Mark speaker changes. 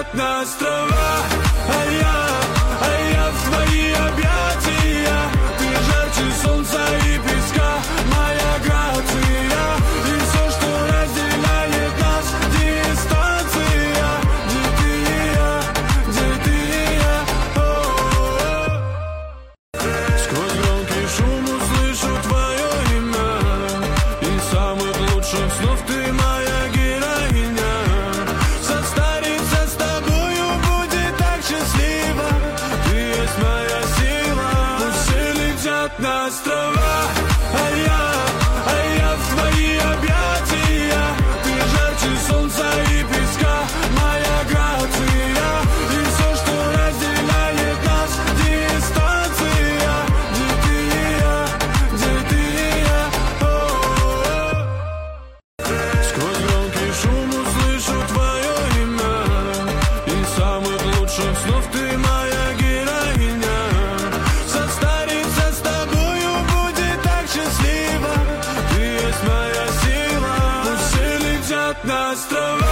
Speaker 1: летят на острова, а я в твои объятия. Ты жарче солнца и песка, моя грация. И все, что разделяет нас, дистанция. Где ты и я, Сквозь громкий шум услышу твое имя, и самых лучших снов ты моя героиня. Состариться с тобою будет так счастливо. Ты есть моя сила. Пусть все летят на острова, а я в твои объятия. Ты жарче солнца и песка, моя грация. И все, что разделяет нас, дистанция. Где ты и я, Сквозь громкий шум услышу твое имя, и самых лучших снов ты моя героиня. Состариться с тобою будет так счастливо. Ты есть моя сила. Пусть все летят на острова.